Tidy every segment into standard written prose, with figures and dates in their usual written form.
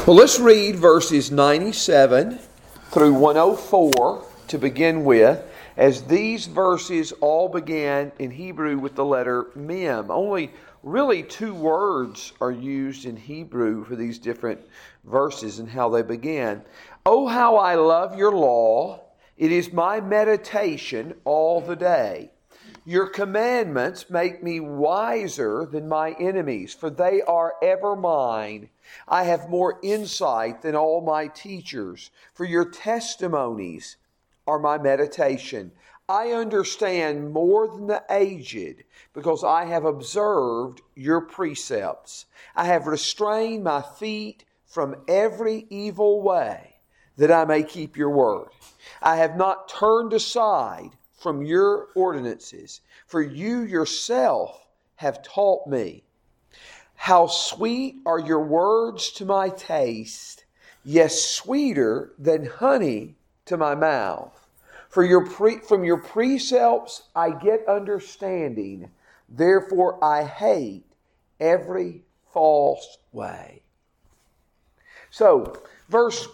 Well, let's read verses 97 through 104 to begin with, as these verses all began in Hebrew with the letter Mem. Only really two words are used in Hebrew for these different verses and how they began. Oh, how I love your law. It is my meditation all the day. Your commandments make me wiser than my enemies, for they are ever mine. I have more insight than all my teachers, for your testimonies are my meditation. I understand more than the aged, because I have observed your precepts. I have restrained my feet from every evil way, that I may keep your word. I have not turned aside from your ordinances, for you yourself have taught me. How sweet are your words to my taste, yes, sweeter than honey to my mouth. From your precepts I get understanding, therefore I hate every false way. So, verse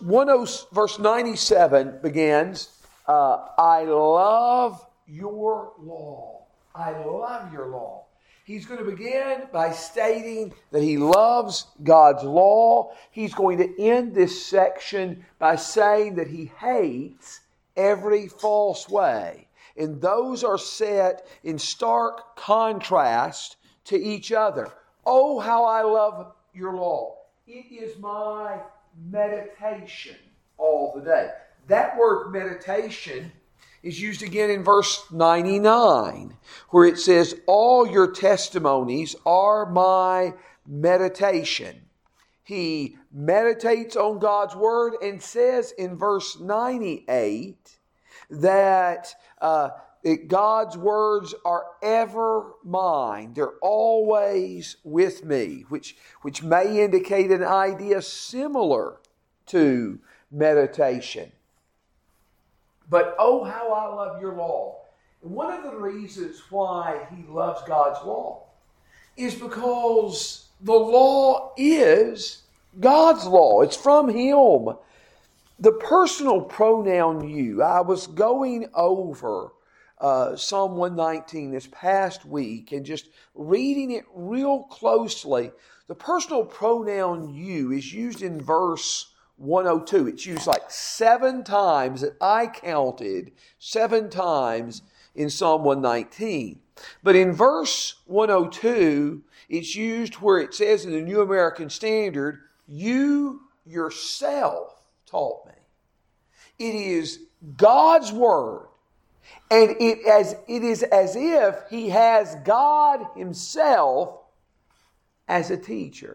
97 begins, I love your law. I love your law. He's going to begin by stating that he loves God's law. He's going to end this section by saying that he hates every false way. And those are set in stark contrast to each other. Oh, how I love your law. It is my meditation all the day. That word meditation is used again in verse 99, where it says, all your testimonies are my meditation. He meditates on God's word and says in verse 98 that God's words are ever mine. They're always with me, which may indicate an idea similar to meditation. But oh, how I love your law. And one of the reasons why he loves God's law is because the law is God's law. It's from him. The personal pronoun you. I was going over Psalm 119 this past week and just reading it real closely. The personal pronoun you is used in verse 102. It's used like 7 times that I counted, 7 times in Psalm 119. But in verse 102, it's used where it says in the New American Standard, you yourself taught me. It is God's word. And it is as if he has God himself as a teacher.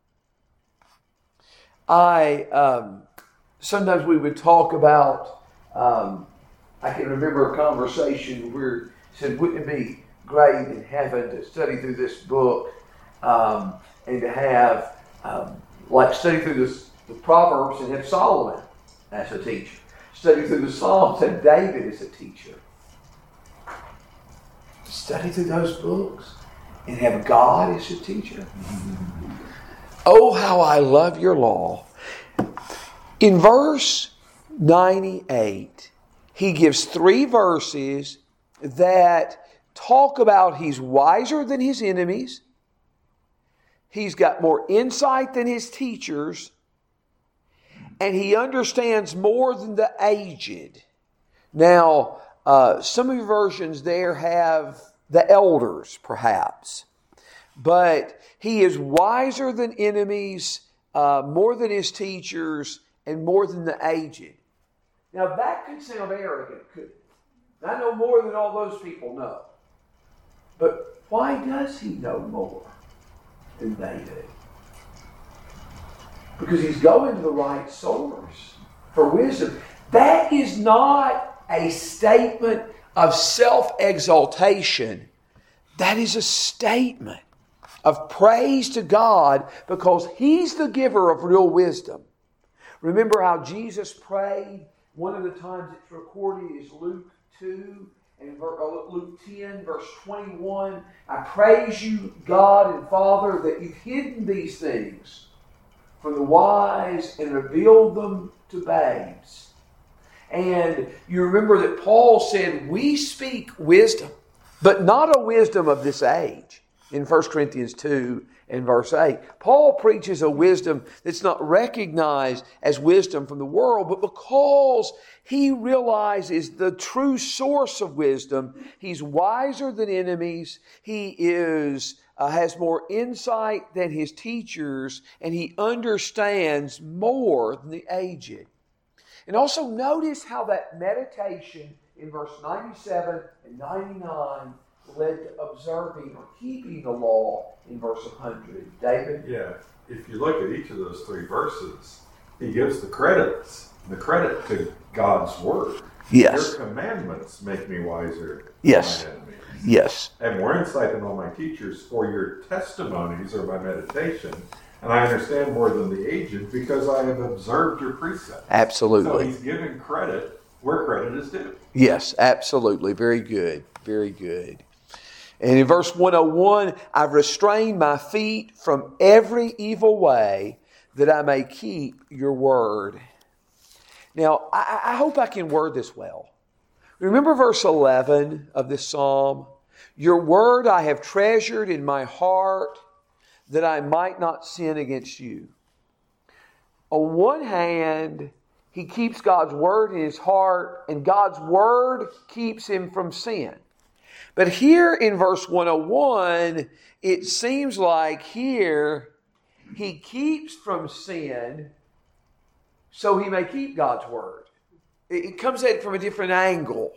Sometimes we would talk about, I can remember a conversation where it said, wouldn't it be great in heaven to study through this book and to have, study through the Proverbs and have Solomon as a teacher. Study through the Psalms and David as a teacher. Study through those books and have God as a teacher. Oh, how I love your law. In verse 98, he gives 3 verses that talk about he's wiser than his enemies. He's got more insight than his teachers. And he understands more than the aged. Now, some of your versions there have the elders, perhaps. But he is wiser than enemies, more than his teachers, and more than the aged. Now that could sound arrogant, couldn't it? I know more than all those people know. But why does he know more than they do? Because he's going to the right source for wisdom. That is not a statement of self-exaltation. That is a statement of praise to God because he's the giver of real wisdom. Remember how Jesus prayed? One of the times it's recorded is Luke 2 and Luke 10, verse 21. I praise you, God and Father, that you've hidden these things from the wise and revealed them to babes. And you remember that Paul said, we speak wisdom, but not a wisdom of this age. In 1 Corinthians 2 and verse 8. Paul preaches a wisdom that's not recognized as wisdom from the world, but because he realizes the true source of wisdom, he's wiser than enemies, he has more insight than his teachers, and he understands more than the aged. And also notice how that meditation in verse 97 and 99 led to observing or keeping the law in verse 100. David? Yeah, if you look at each of those three verses, he gives the credit to God's word. Yes. Your commandments make me wiser Yes. than my enemies. Yes. I have more insight than all my teachers, for your testimonies are my meditation, and I understand more than the aged because I have observed your precepts. Absolutely. So he's giving credit where credit is due. Yes, absolutely. Very good. Very good. And in verse 101, I've restrained my feet from every evil way that I may keep your word. Now, I hope I can word this well. Remember verse 11 of this psalm? Your word I have treasured in my heart that I might not sin against you. On one hand, he keeps God's word in his heart, and God's word keeps him from sin. But here in verse 101, it seems like here he keeps from sin so he may keep God's word. It comes at it from a different angle.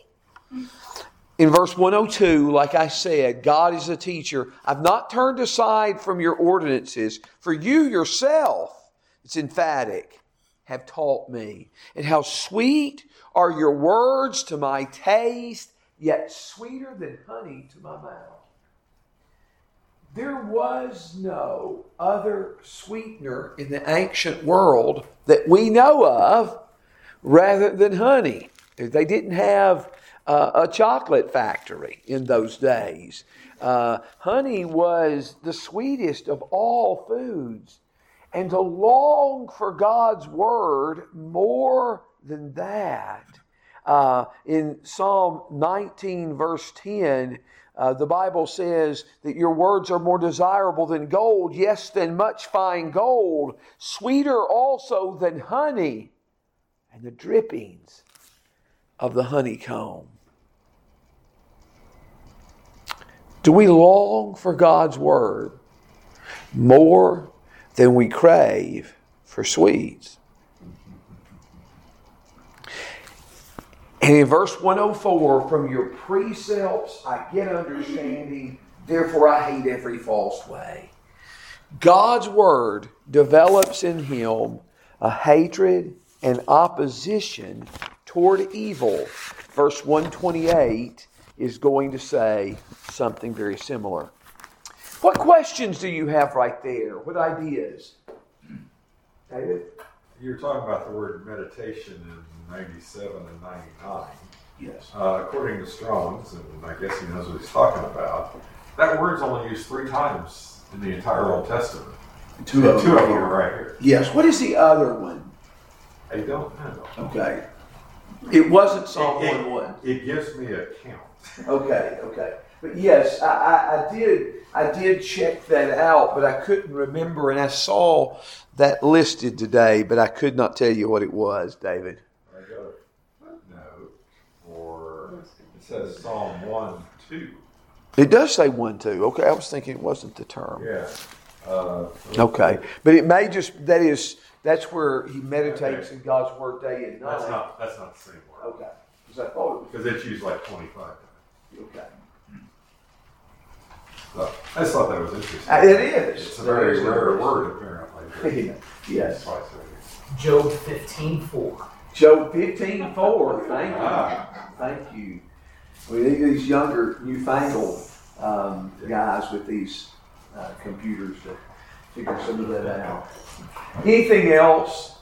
In verse 102, like I said, God is a teacher. I've not turned aside from your ordinances, for you yourself, it's emphatic, have taught me. And how sweet are your words to my taste, yet sweeter than honey to my mouth. There was no other sweetener in the ancient world that we know of rather than honey. They didn't have a chocolate factory in those days. Honey was the sweetest of all foods. And to long for God's word more than that. In Psalm 19, verse 10, the Bible says that your words are more desirable than gold, yes, than much fine gold, sweeter also than honey and the drippings of the honeycomb. Do we long for God's word more than we crave for sweets? And in verse 104, from your precepts I get understanding, therefore I hate every false way. God's word develops in him a hatred and opposition toward evil. Verse 128 is going to say something very similar. What questions do you have right there? What ideas? David? You're talking about the word meditation in 97 and 99. Yes. According to Strong's, and I guess he knows what he's talking about, that word's only used 3 times in the entire Old Testament. Two of them are right here. Yes. What is the other one? I don't know. Okay. It wasn't Psalm 1:1. It gives me a count. Okay. But yes, I did check that out, but I couldn't remember, and I saw that listed today, but I could not tell you what it was, David. I got a footnote for, it says Psalm 1:2. It does say 1:2. Okay, I was thinking it wasn't the term. Yeah. Okay, but it may just, that's where he meditates in God's word day and night. That's not the same word. Okay, because I thought it was. Because it's used like 25 times. Okay. So, I just thought that was interesting. It is. It's a very rare word, apparently. Yes. Twice over. Job 15:4. Job 15:4. Thank you. Thank you. We need these younger, newfangled guys with these computers to figure some of that out. Anything else?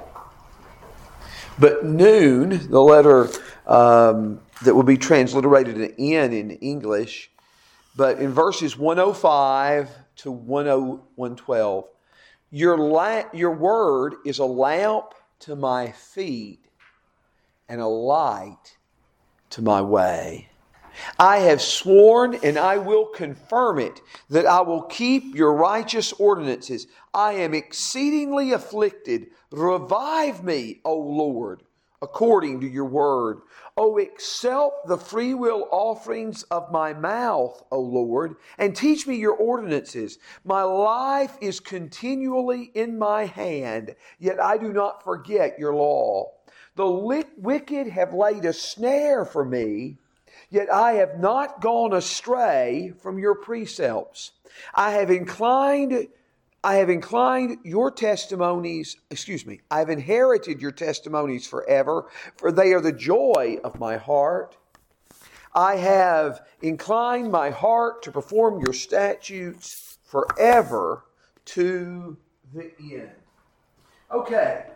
But noon, the letter that will be transliterated to N in English, but in verses 105 to 112, Your word is a lamp to my feet and a light to my way. I have sworn, and I will confirm it, that I will keep your righteous ordinances. I am exceedingly afflicted. Revive me, O Lord, according to your word. O accept the freewill offerings of my mouth, O Lord, and teach me your ordinances. My life is continually in my hand, yet I do not forget your law. The wicked have laid a snare for me, yet I have not gone astray from your precepts. I have inclined your testimonies, I have inherited your testimonies forever, for they are the joy of my heart. I have inclined my heart to perform your statutes forever to the end. Okay.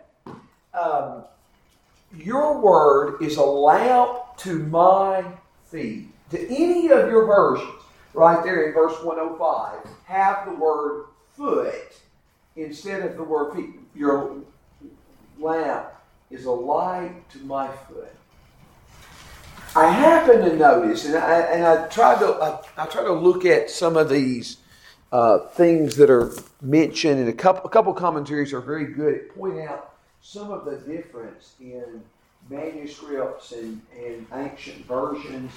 Your word is a lamp to my feet. To any of your versions, right there in verse 105, have the word foot instead of the word feet. Your lamp is a light to my foot. I happen to notice, and I try to look at some of these things that are mentioned, and a couple commentaries are very good at pointing out some of the difference in manuscripts and ancient versions.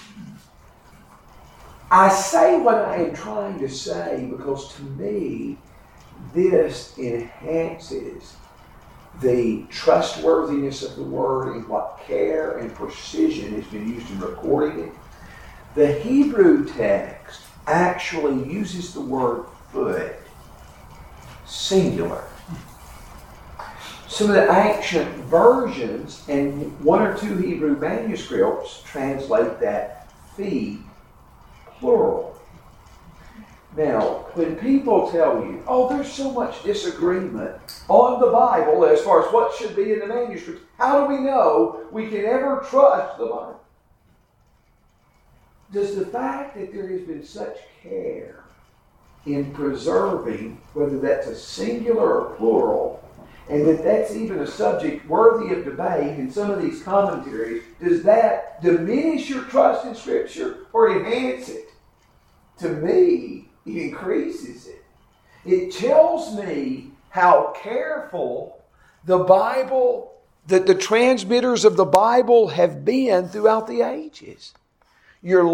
I say what I am trying to say because to me, this enhances the trustworthiness of the word and what care and precision has been used in recording it. The Hebrew text actually uses the word foot singular. Some of the ancient versions and one or two Hebrew manuscripts translate that feet plural. Now, when people tell you, there's so much disagreement on the Bible as far as what should be in the manuscripts, how do we know we can ever trust the Bible? Does the fact that there has been such care in preserving, whether that's a singular or plural, and that's even a subject worthy of debate in some of these commentaries, does that diminish your trust in Scripture or enhance it? To me, it increases it. It tells me how careful the Bible, that the transmitters of the Bible have been throughout the ages. Your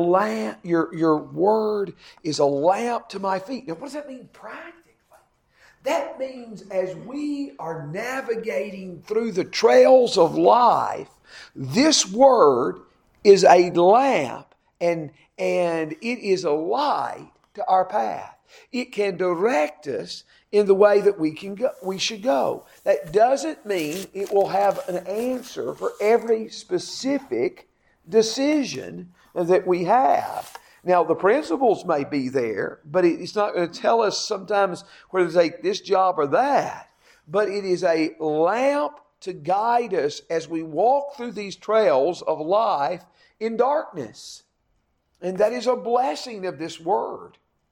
word is a lamp to my feet. Now, what does that mean practically? That means as we are navigating through the trails of life, this word is a lamp and it is a light to our path. It can direct us in the way that we should go. That doesn't mean it will have an answer for every specific decision that we have. Now, the principles may be there, but it's not going to tell us sometimes whether to take this job or that. But it is a lamp to guide us as we walk through these trails of life in darkness. And that is a blessing of this word.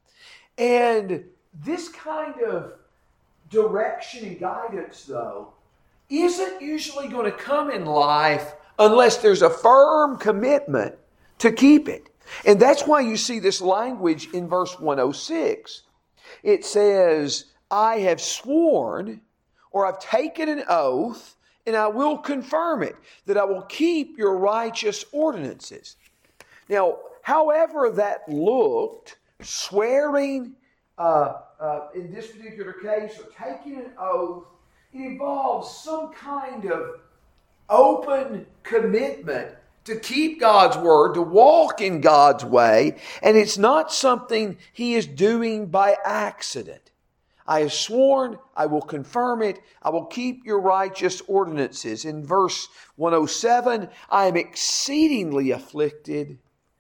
And this kind of direction and guidance, though, isn't usually going to come in life unless there's a firm commitment to keep it. And that's why you see this language in verse 106. It says, I have sworn, or I've taken an oath, and I will confirm it, that I will keep your righteous ordinances. Now, however that looked, swearing in this particular case, or taking an oath, it involves some kind of open commitment to keep God's word, to walk in God's way, and it's not something he is doing by accident. I have sworn, I will confirm it, I will keep your righteous ordinances. In verse 107, I am exceedingly afflicted.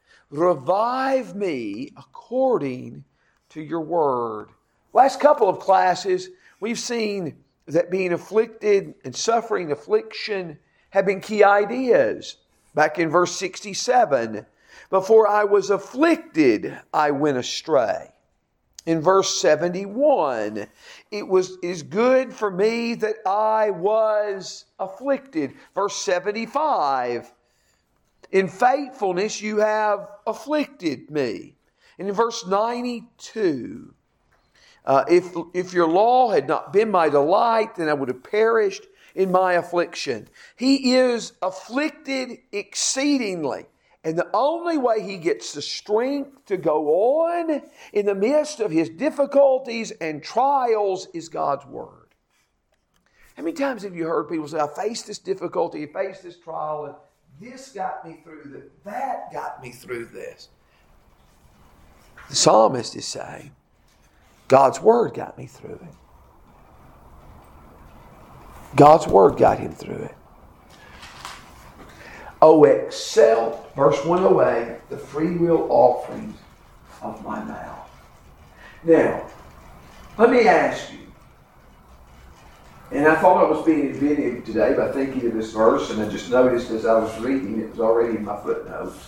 Revive me according to your word. Last couple of classes, we've seen that being afflicted and suffering affliction have been key ideas. Back in verse 67, before I was afflicted, I went astray. In verse 71, it is good for me that I was afflicted. Verse 75, in faithfulness you have afflicted me. And in verse 92, if your law had not been my delight, then I would have perished in my affliction. He is afflicted exceedingly. And the only way he gets the strength to go on in the midst of his difficulties and trials is God's Word. How many times have you heard people say, I faced this difficulty, I faced this trial, and this got me through that got me through this. The psalmist is saying, God's Word got me through it. God's Word got him through it. Oh, accept, verse 108, the free will offerings of my mouth. Now, let me ask you, and I thought I was being inventive today by thinking of this verse, and I just noticed as I was reading, it was already in my footnotes.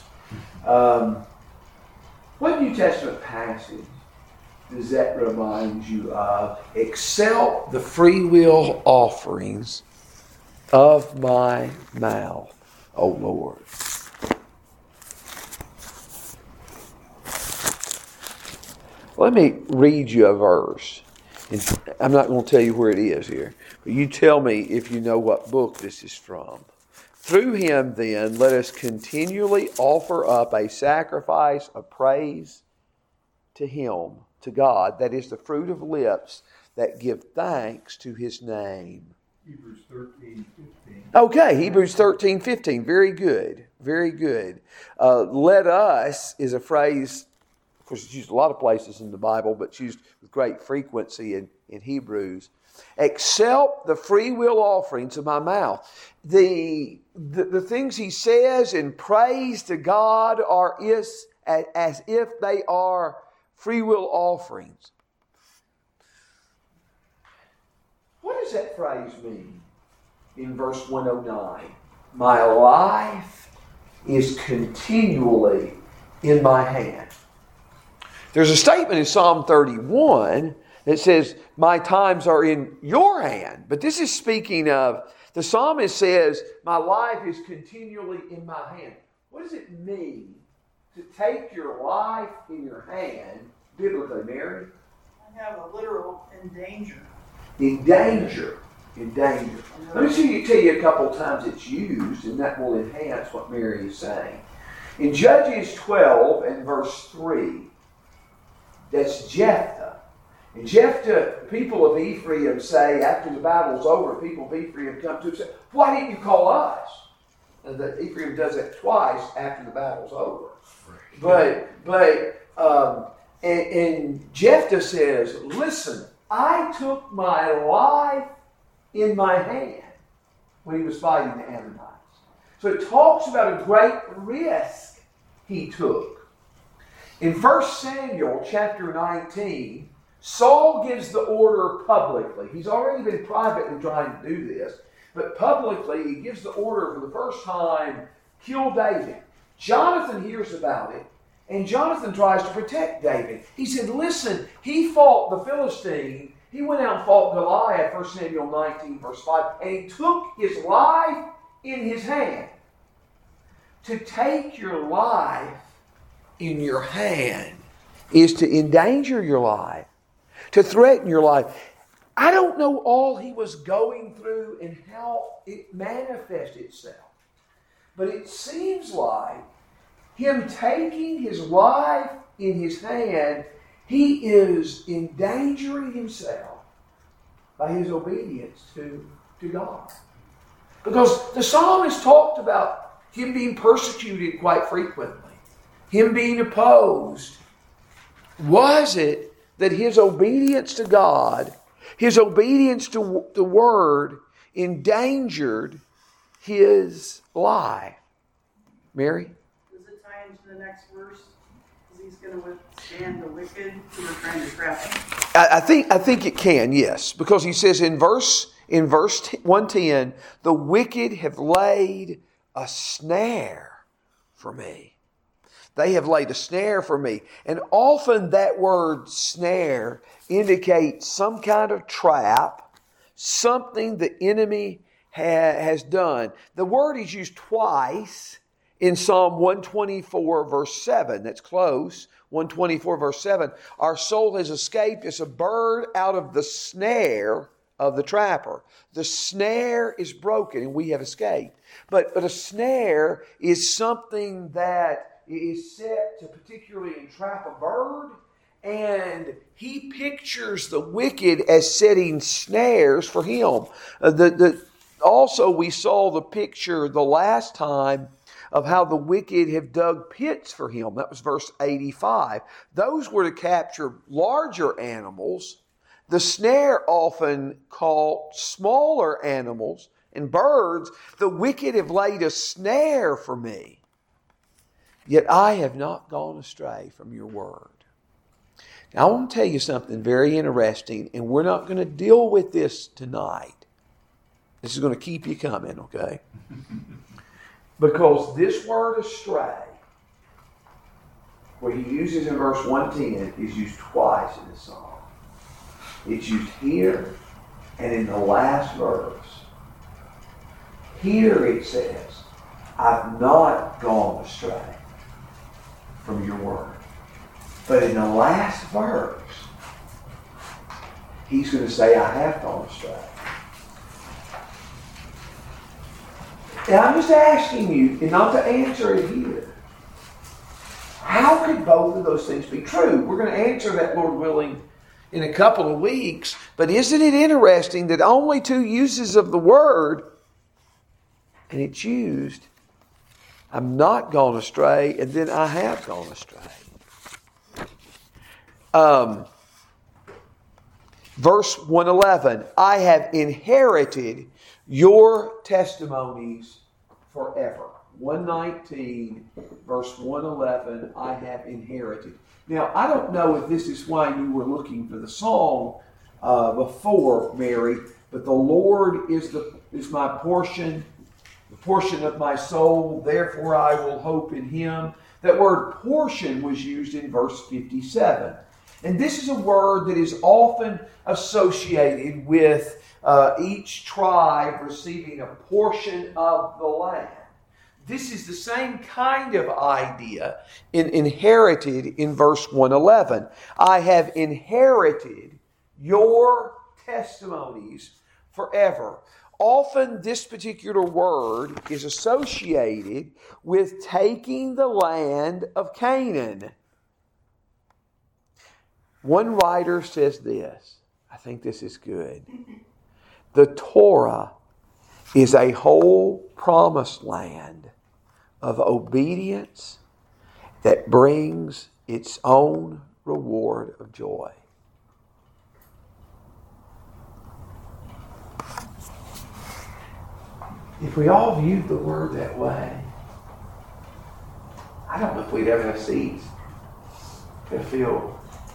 What New Testament passage does that remind you of? Accept the free will offerings of my mouth, O Lord. Let me read you a verse. I'm not going to tell you where it is here, but you tell me if you know what book this is from. Through him, then, let us continually offer up a sacrifice of praise to him, to God, that is the fruit of lips that give thanks to his name. Hebrews 13:15. Okay, Hebrews 13:15. Very good. Very good. Let us is a phrase, of course, it's used a lot of places in the Bible, but it's used with great frequency in Hebrews. Accept the free will offerings of my mouth. The things he says in praise to God are as if they are free will offerings. What does that phrase mean in verse 109? My life is continually in my hand. There's a statement in Psalm 31 that says, my times are in your hand. But this is speaking of, the psalmist says, my life is continually in my hand. What does it mean to take your life in your hand, biblically, Mary? I have a literal in danger. In danger. In danger. Let me tell you a couple times it's used, and that will enhance what Mary is saying. In Judges 12 and verse 3, that's Jephthah. And Jephthah, people of Ephraim say, after the battle's over, people of Ephraim come to him and say, why didn't you call us? And the Ephraim does it twice after the battle's over. And Jephthah says, listen, I took my life in my hand when he was fighting the Ammonites. So it talks about a great risk he took. In 1 Samuel chapter 19, Saul gives the order publicly. He's already been privately trying to do this, but publicly he gives the order for the first time, kill David. Jonathan hears about it, and Jonathan tries to protect David. He said, listen, he fought the Philistine. He went out and fought Goliath, 1 Samuel 19, verse 5, and he took his life in his hand. To take your life in your hand is to endanger your life, to threaten your life. I don't know all he was going through and how it manifested itself, but it seems like him taking his life in his hand, he is endangering himself by his obedience to God. Because the psalmist talked about him being persecuted quite frequently, him being opposed. Was it that his obedience to God, his obedience to the Word, endangered his life? Mary? Does it tie into the next verse? Because he's going to withstand the wicked who are trying to trap him? I think it can, yes. Because he says in verse 110, the wicked have laid a snare for me. They have laid a snare for me. And often that word snare indicates some kind of trap, something the enemy has done. The word is used twice in Psalm 124 verse 7. That's close. 124 verse 7. Our soul has escaped as a bird out of the snare of the trapper. The snare is broken and we have escaped. But a snare is something that is set to particularly entrap a bird. And he pictures the wicked as setting snares for him. Also, we saw the picture the last time of how the wicked have dug pits for him. That was verse 85. Those were to capture larger animals. The snare often caught smaller animals and birds. The wicked have laid a snare for me. Yet I have not gone astray from your word. Now I want to tell you something very interesting, and we're not going to deal with this tonight. This is going to keep you coming, okay? Because this word astray, what he uses in verse 110, is used twice in the psalm. It's used here and in the last verse. Here it says, I've not gone astray from your word. But in the last verse, he's going to say, I have gone astray. And I'm just asking you, and not to answer it here, how could both of those things be true? We're going to answer that, Lord willing, in a couple of weeks. But isn't it interesting that only two uses of the word, and it's used, I'm not gone astray, and then I have gone astray. Verse 111, I have inherited your testimonies forever. 119, verse 111, I have inherited. Now, I don't know if this is why you were looking for the song before, Mary, but the Lord is my portion, the portion of my soul, therefore I will hope in Him. That word portion was used in verse 57. And this is a word that is often associated with each tribe receiving a portion of the land. This is the same kind of idea inherited in verse 111. I have inherited your testimonies forever. Often this particular word is associated with taking the land of Canaan. One writer says this. I think this is good. The Torah is a whole promised land of obedience that brings its own reward of joy. If we all viewed the word that way, I don't know if we'd ever have seats to fill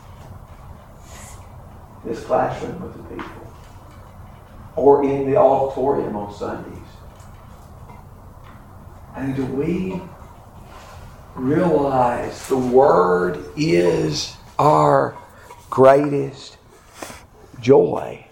this classroom with the people, or in the auditorium on Sundays. And do we realize the Word is our greatest joy?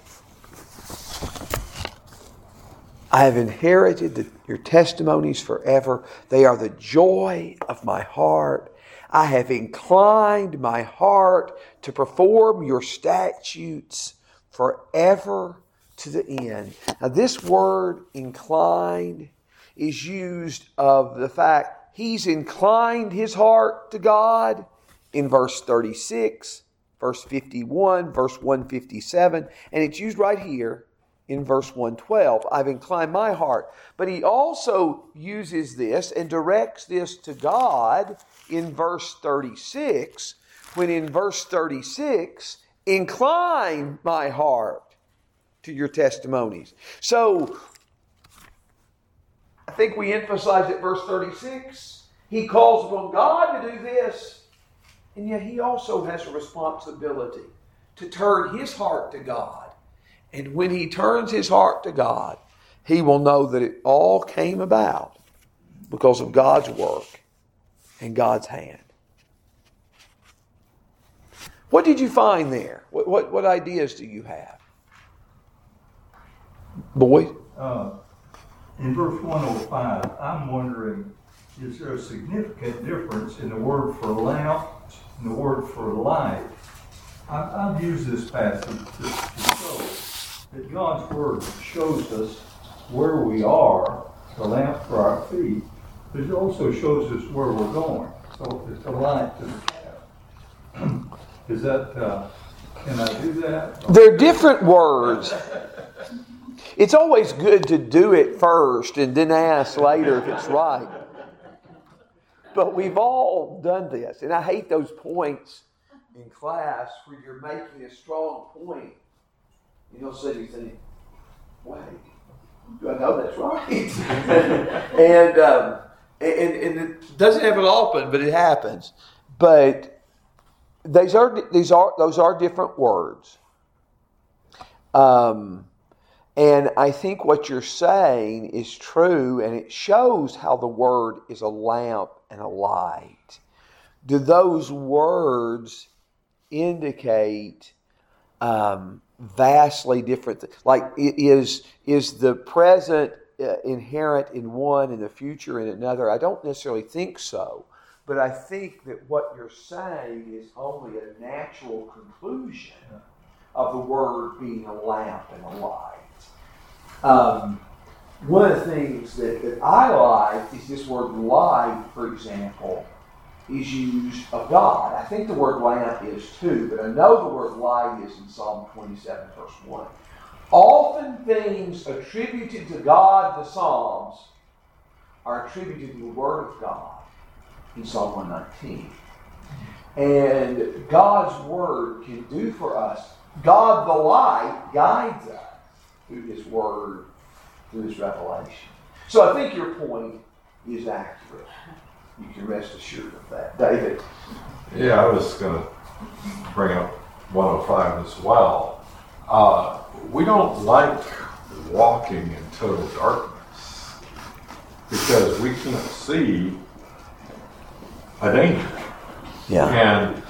I have inherited your testimonies forever. They are the joy of my heart. I have inclined my heart to perform your statutes forever to the end. Now this word inclined is used of the fact he's inclined his heart to God in verse 36, verse 51, verse 157, and it's used right here in verse 112. I've inclined my heart. But he also uses this and directs this to God in verse 36, when in verse 36, incline my heart to your testimonies. So, I think we emphasize at verse 36, he calls upon God to do this, and yet he also has a responsibility to turn his heart to God. And when he turns his heart to God, he will know that it all came about because of God's work in God's hand. What did you find there? What ideas do you have? Boyd? In verse 105, I'm wondering, is there a significant difference in the word for lamp and the word for light? I've used this passage to show that God's word shows us where we are, the lamp for our feet, but it also shows us where we're going. So it's a light to the path. Is that, can I do that? They're different words. It's always good to do it first and then ask later if it's right. But we've all done this. And I hate those points in class where you're making a strong point. And you'll sit and think, wait, do I know that's right? and it doesn't happen often, but it happens. But those are different words. And I think what you're saying is true, and it shows how the word is a lamp and a light. Do those words indicate vastly different? Like, is the present inherent in one and the future in another? I don't necessarily think so. But I think that what you're saying is only a natural conclusion of the word being a lamp and a light. One of the things that I like is this word light, for example, is used of God. I think the word lamp is too, but I know the word light is in Psalm 27, verse 1. Often things attributed to God, the Psalms, are attributed to the Word of God in Psalm 119. And God's Word can do for us. God, the light, guides us through His Word, through His revelation. So I think your point is accurate. You can rest assured of that. David? Yeah, I was going to bring up 105 as well. We don't like walking in total darkness because we can't see a danger. Yeah. And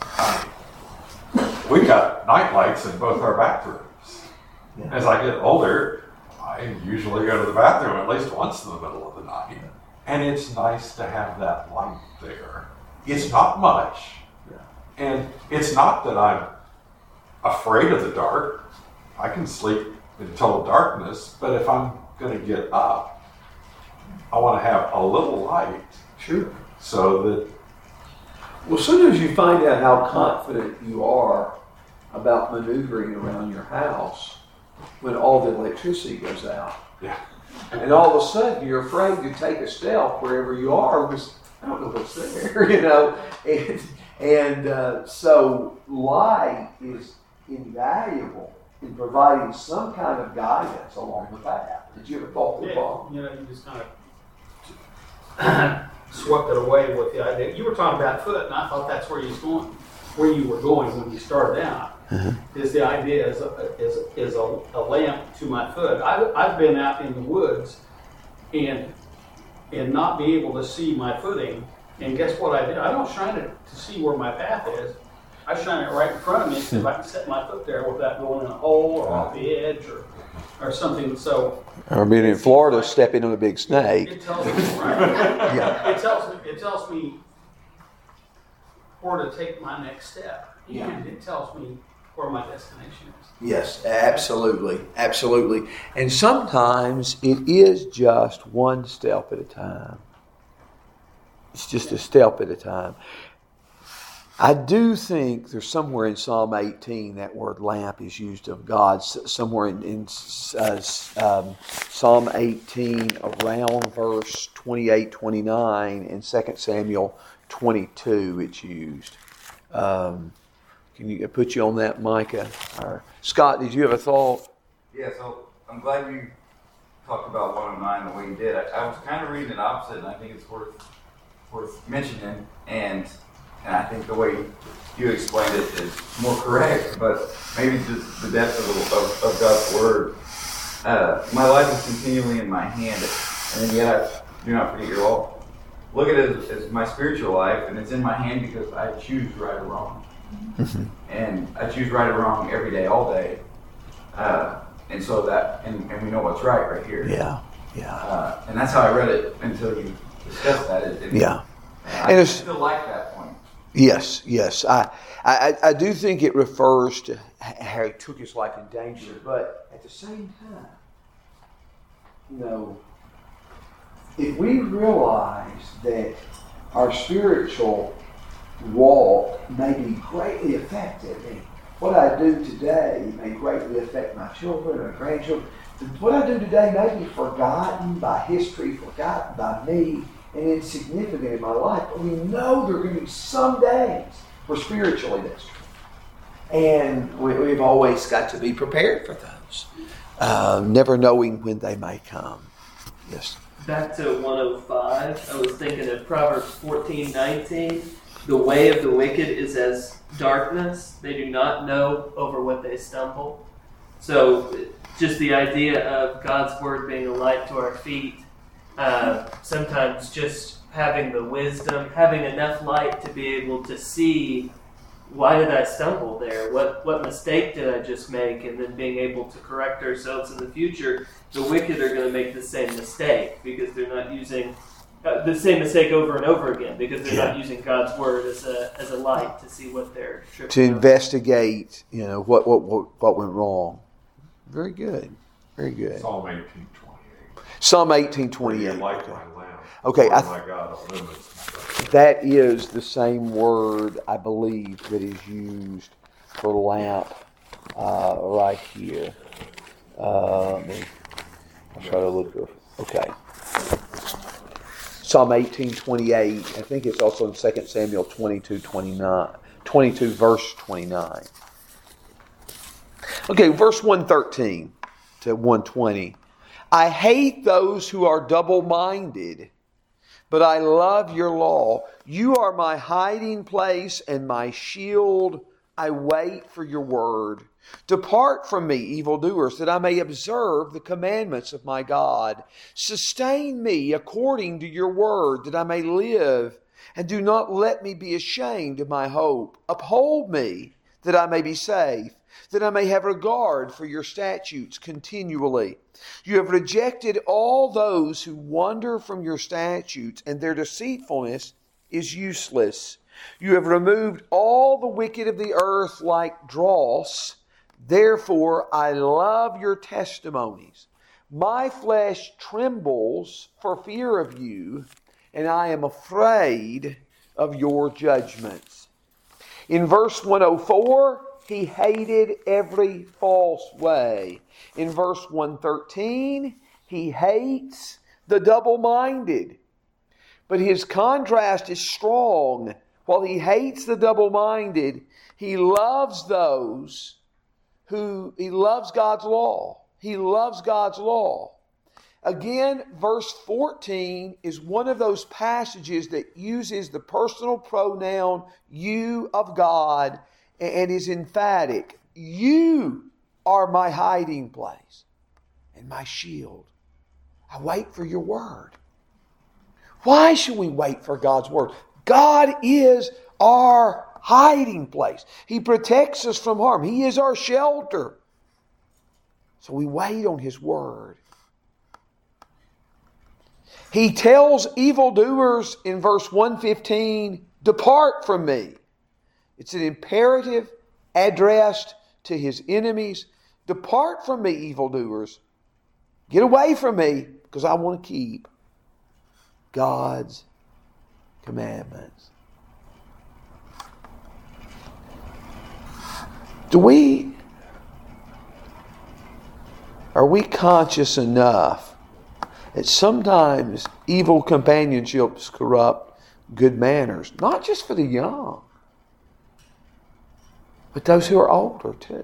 we got night lights in both our bathrooms. Yeah. As I get older, I usually go to the bathroom at least once in the middle of the night. And it's nice to have that light there. It's not much. Yeah. And it's not that I'm afraid of the dark. I can sleep in total darkness, but if I'm going to get up, I want to have a little light. Sure. So that... Well, sometimes you find out how confident you are about maneuvering around your house when all the electricity goes out. Yeah. And all of a sudden you're afraid to take a step wherever you are because I don't know what's there, you know. And so light is invaluable in providing some kind of guidance along the path. Did you ever thought that, Bob? You know, you just kind of swept it away with the idea. You were talking about foot, and I thought that's where you were going when you started out. Is the idea is a lamp to my foot. I've been out in the woods and not be able to see my footing. And guess what I did? I don't shine it to see where my path is. I shine it right in front of me so if I can set my foot there without going in a hole or off the edge or something. So, or being in Florida, stepping on a big snake. It tells me, right? Yeah. It tells me where to take my next step. And it tells me where my destination is. Yes, absolutely. Absolutely. And sometimes it is just one step at a time. It's just a step at a time. I do think there's somewhere in Psalm 18 that word lamp is used of God. Somewhere in Psalm 18 around verse 28, 29 and 2 Samuel 22 it's used. Can you put you on that, Micah? Or, Scott, did you have a thought? Yeah, so I'm glad you talked about 109 the way you did. I was kind of reading it opposite, and I think it's worth mentioning. And I think the way you explained it is more correct, but maybe just the depth of God's Word. My life is continually in my hand, and yet I do not forget your law. look at it as my spiritual life, and it's in my hand because I choose right or wrong. And I choose right or wrong every day, all day. And so that, and we know what's right here. Yeah. And that's how I read it until you discussed that. Yeah. And I still like that point. Yes. I do think it refers to how he took his life in danger, but at the same time, if we realize that our spiritual walk may be greatly affected, what I do today may greatly affect my children or grandchildren. What I do today may be forgotten by history, forgotten by me, and insignificant in my life. But we know there are going to be some days where spiritually that's true. And we've always got to be prepared for those, never knowing when they may come. Yes. Back to 105, I was thinking of Proverbs 14:19. The way of the wicked is as darkness. They do not know over what they stumble. So just the idea of God's word being a light to our feet, sometimes just having the wisdom, having enough light to be able to see, why did I stumble there? What mistake did I just make? And then being able to correct ourselves in the future. The wicked are going to make the same mistake because they're not using the same mistake over and over again because they're not using God's word as a light to see what they're tripping to investigate, what went wrong. Very good. Psalm 18:28. Psalm 18:28. Light my lamp. Okay, Lord my God illumines me. That is the same word, I believe, that is used for lamp right here. I'll try to look up. Okay. Psalm 18:28. I think it's also in 2 Samuel 22 verse 29. Okay, verse 113 to 120. I hate those who are double-minded, but I love your law. You are my hiding place and my shield. I wait for your word. Depart from me, evildoers, that I may observe the commandments of my God. Sustain me according to your word, that I may live, and do not let me be ashamed of my hope. Uphold me, that I may be safe, that I may have regard for your statutes continually. You have rejected all those who wander from your statutes, and their deceitfulness is useless. You have removed all the wicked of the earth like dross. Therefore, I love your testimonies. My flesh trembles for fear of you, and I am afraid of your judgments. In verse 104, he hated every false way. In verse 113, he hates the double-minded. But his contrast is strong. While he hates the double-minded, he loves those he loves God's law. He loves God's law. Again, verse 14 is one of those passages that uses the personal pronoun you of God and is emphatic. You are my hiding place and my shield. I wait for your word. Why should we wait for God's word? God is our hiding place. He protects us from harm. He is our shelter. So we wait on His word. He tells evildoers in verse 115, depart from me. It's an imperative addressed to His enemies. Depart from me, evildoers. Get away from me because I want to keep God's commandments. Are we conscious enough that sometimes evil companionships corrupt good manners? Not just for the young, but those who are older too.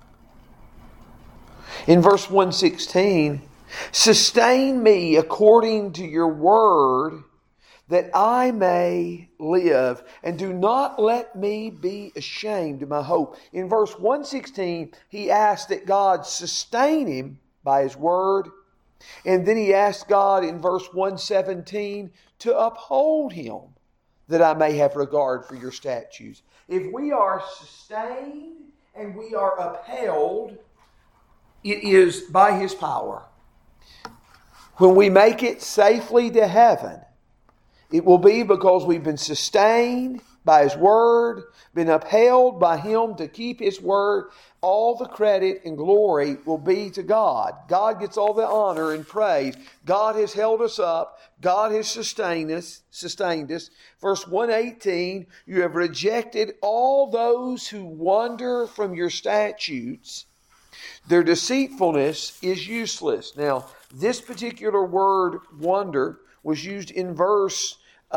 In verse 116, sustain me according to your word, that I may live, and do not let me be ashamed of my hope. In verse 116, he asks that God sustain him by His word, And then he asked God in verse 117 to uphold him, that I may have regard for your statutes. If we are sustained and we are upheld, it is by his power. When we make it safely to heaven, it will be because we've been sustained by his word, been upheld by him to keep his word. All the credit and glory will be to God. God gets all the honor and praise. God has held us up. God has sustained us. Verse 118, you have rejected all those who wander from your statutes. Their deceitfulness is useless. Now, this particular word, wander, was used in verse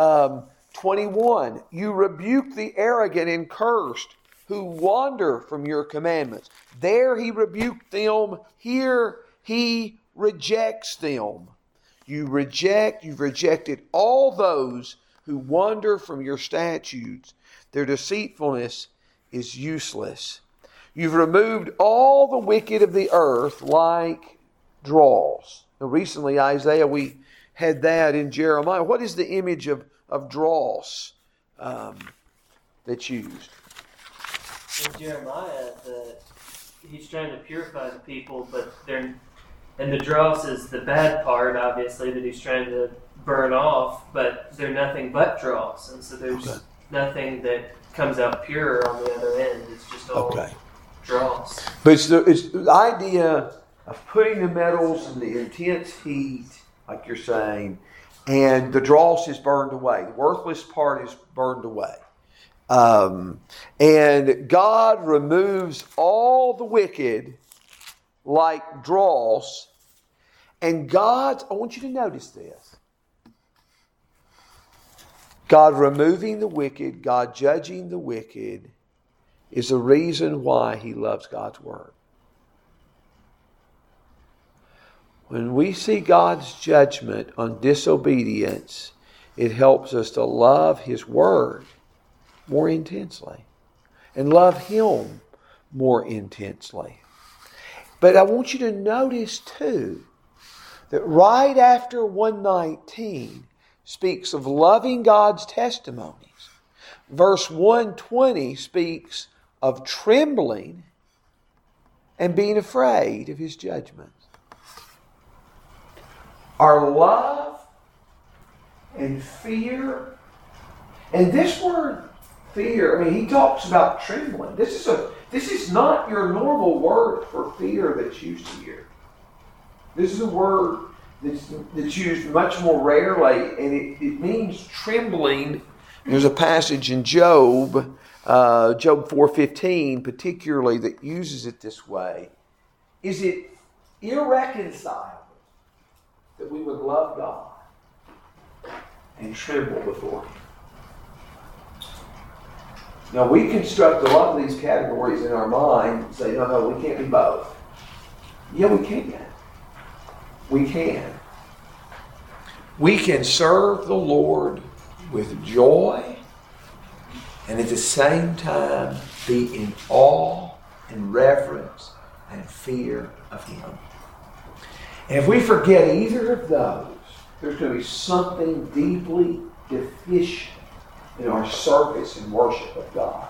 21. You rebuke the arrogant and cursed who wander from your commandments. There he rebuked them. Here he rejects them. You've rejected all those who wander from your statutes. Their deceitfulness is useless. You've removed all the wicked of the earth like dross. Now, recently, Isaiah, we had that in Jeremiah. What is the image of dross that's used? In Jeremiah, he's trying to purify the people, but and the dross is the bad part, obviously, that he's trying to burn off, but they're nothing but dross, and so there's nothing that comes out pure on the other end. It's just all dross. But it's the idea of putting the metals in the intense heat, like you're saying, and the dross is burned away. The worthless part is burned away. And God removes all the wicked like dross. And I want you to notice this. God removing the wicked, God judging the wicked, is the reason why he loves God's word. When we see God's judgment on disobedience, it helps us to love his word more intensely and love him more intensely. But I want you to notice too that right after 119 speaks of loving God's testimonies. Verse 120 speaks of trembling and being afraid of his judgments. Our love and fear, and this word fear, he talks about trembling. This is not your normal word for fear that's used here. This is a word that's used much more rarely, and it means trembling. There's a passage in Job 4:15 particularly, that uses it this way. Is it irreconcilable that we would love God and tremble before him? Now, we construct a lot of these categories in our mind and say, no, we can't be both. Yeah, we can. We can. We can serve the Lord with joy and at the same time be in awe and reverence and fear of him. And if we forget either of those, there's going to be something deeply deficient in our service and worship of God.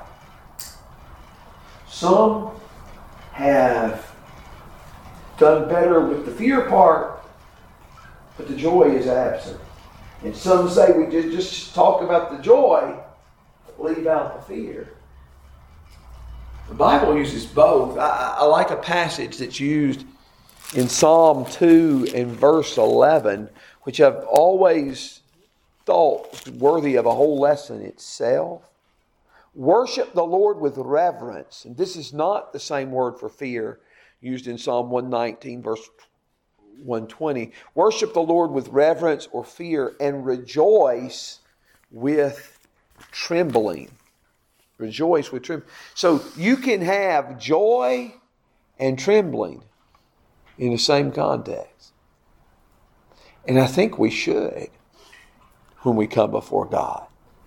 Some have done better with the fear part, but the joy is absent. And some say we just talk about the joy, but leave out the fear. The Bible uses both. I like a passage that's used in Psalm 2 and verse 11, which I've always thought worthy of a whole lesson itself. Worship the Lord with reverence. And this is not the same word for fear used in Psalm 119, verse 120. Worship the Lord with reverence or fear and rejoice with trembling. Rejoice with trembling. So you can have joy and trembling in the same context. And I think we should when we come before God.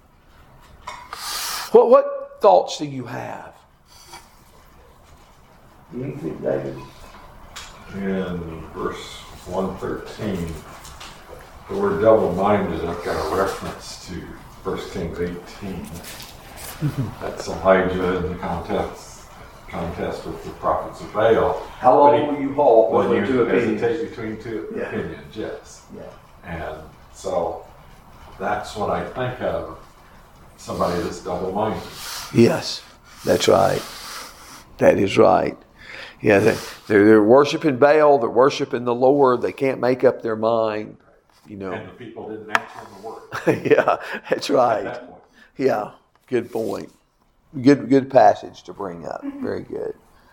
What thoughts do you have? Anything, David? In verse 113, the word double-minded, I've got a reference to 1 Kings 18. That's Elijah in the contest with the prophets of Baal. How long will you halt When between two you opinions? hesitate between two Yeah. opinions, yes. Yeah. And so that's what I think of, somebody that's double-minded. Yes, that's right. That is right. Yeah, they're worshiping Baal, they're worshiping the Lord, they can't make up their mind, you know. And the people didn't answer the word Yeah, that's at right. that point. Yeah, good point. Good passage to bring up. Very good.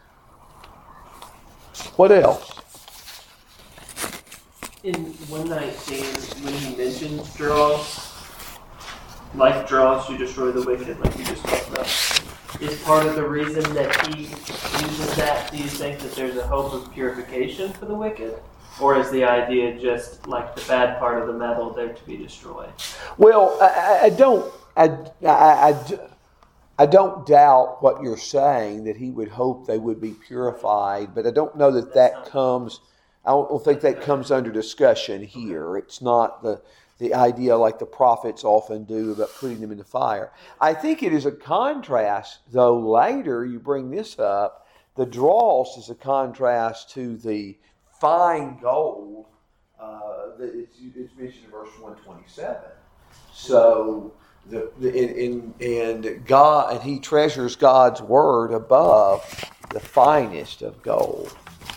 What else? In 119, when he mentions draws, like draws to destroy the wicked, like you just talked about, is part of the reason that he uses that, do you think that there's a hope of purification for the wicked? Or is the idea just like the bad part of the metal there to be destroyed? Well, I don't doubt what you're saying, that he would hope they would be purified, but I don't know that comes, I don't think that comes under discussion here. It's not the idea like the prophets often do about putting them in the fire. I think it is a contrast, though later you bring this up, the dross is a contrast to the fine gold that it's mentioned in verse 127. So and God, and he treasures God's word above the finest of gold.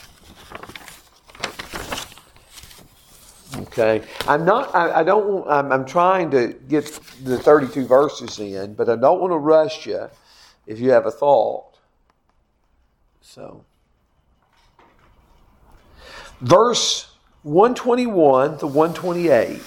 Okay, I'm trying to get the 32 verses in, but I don't want to rush you if you have a thought. So, verse 121 to 128.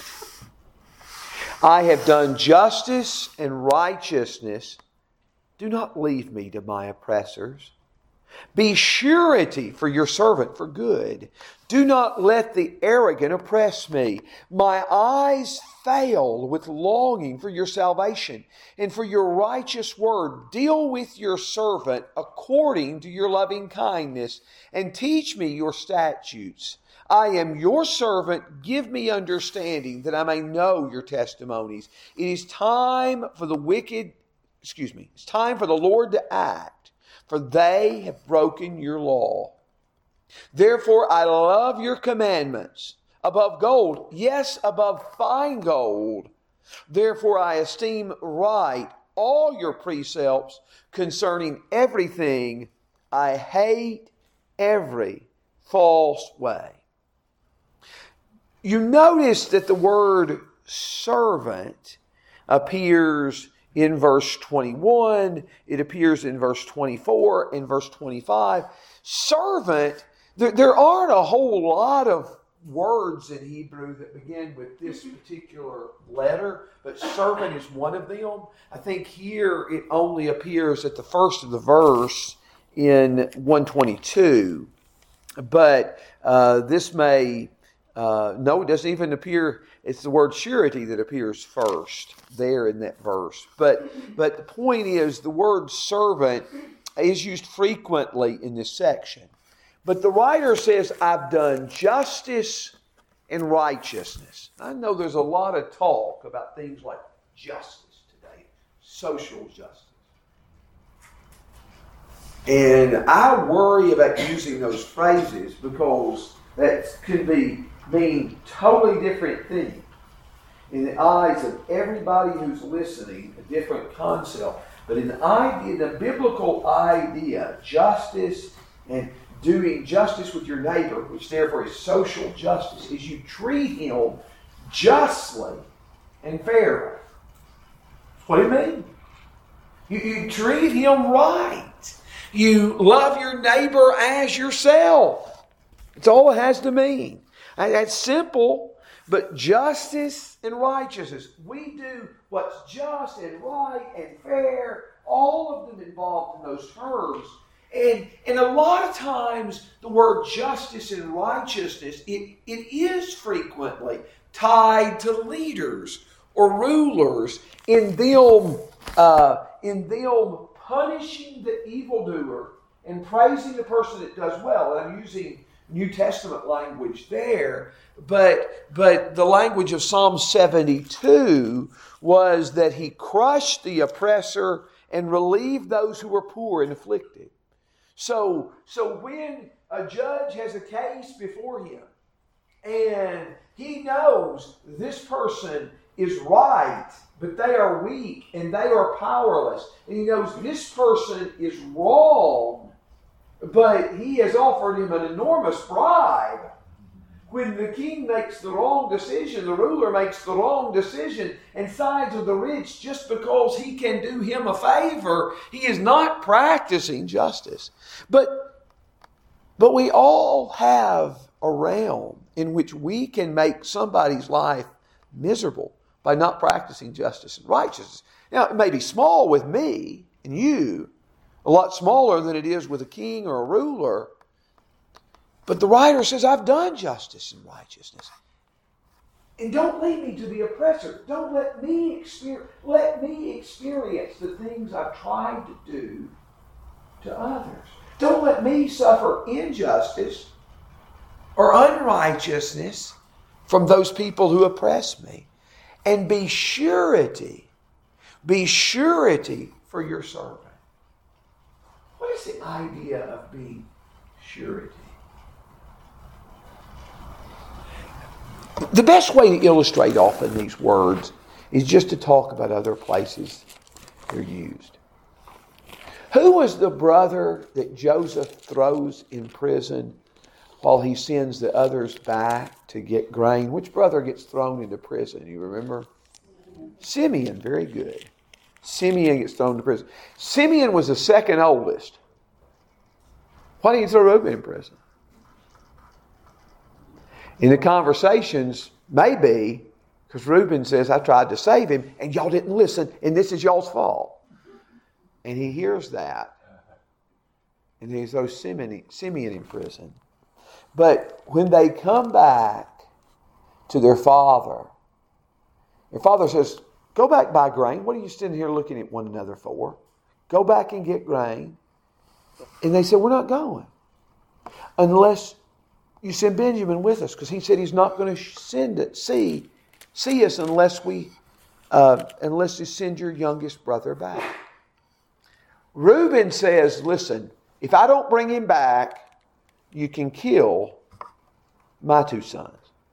I have done justice and righteousness. Do not leave me to my oppressors. Be surety for your servant for good. Do not let the arrogant oppress me. My eyes fail with longing for your salvation and for your righteous word. Deal with your servant according to your loving kindness and teach me your statutes. I am your servant. Give me understanding that I may know your testimonies. It is time for the it's time for the Lord to act, for they have broken your law. Therefore, I love your commandments above gold, yes, above fine gold. Therefore, I esteem right all your precepts concerning everything. I hate every false way. You notice that the word servant appears in verse 21, it appears in verse 24, in verse 25. Servant, there aren't a whole lot of words in Hebrew that begin with this particular letter, but servant is one of them. I think here it only appears at the first of the verse in 122. But this may... no, it doesn't even appear. It's the word surety that appears first there in that verse. But the point is, the word servant is used frequently in this section. But the writer says, I've done justice and righteousness. I know there's a lot of talk about things like justice today, social justice. And I worry about using those phrases because that could mean totally different things. In the eyes of everybody who's listening, a different concept. But in the biblical idea, justice and doing justice with your neighbor, which therefore is social justice, is you treat him justly and fairly. What do you mean? You treat him right. You love your neighbor as yourself. That's all it has to mean. That's simple, but justice and righteousness. We do what's just and right and fair, all of them involved in those terms. And a lot of times the word justice and righteousness, it is frequently tied to leaders or rulers in them punishing the evildoer and praising the person that does well. And I'm using New Testament language there, but the language of Psalm 72 was that he crushed the oppressor and relieved those who were poor and afflicted. So when a judge has a case before him and he knows this person is right, but they are weak and they are powerless, and he knows this person is wrong, but he has offered him an enormous bribe. When the king makes the wrong decision, the ruler makes the wrong decision and sides with the rich just because he can do him a favor, he is not practicing justice. But we all have a realm in which we can make somebody's life miserable by not practicing justice and righteousness. Now, it may be small with me and you, a lot smaller than it is with a king or a ruler. But the writer says, I've done justice and righteousness. And don't lead me to the oppressor. Don't let me experience the things I've tried to do to others. Don't let me suffer injustice or unrighteousness from those people who oppress me. And be surety for your servant. What is the idea of being surety? The best way to illustrate often these words is just to talk about other places they're used. Who was the brother that Joseph throws in prison while he sends the others back to get grain? Which brother gets thrown into prison? You remember? Simeon. Very good. Simeon gets thrown into prison. Simeon was the second oldest. Why didn't you throw Reuben in prison? In the conversations, maybe, because Reuben says, I tried to save him, and y'all didn't listen, and this is y'all's fault. And he hears that. And he throws Simeon in prison. But when they come back to their father says, go back buy grain. What are you standing here looking at one another for? Go back and get grain. And they said, we're not going unless you send Benjamin with us, because he said he's not going to see us unless you send your youngest brother back. Reuben says, listen, if I don't bring him back, you can kill my two sons.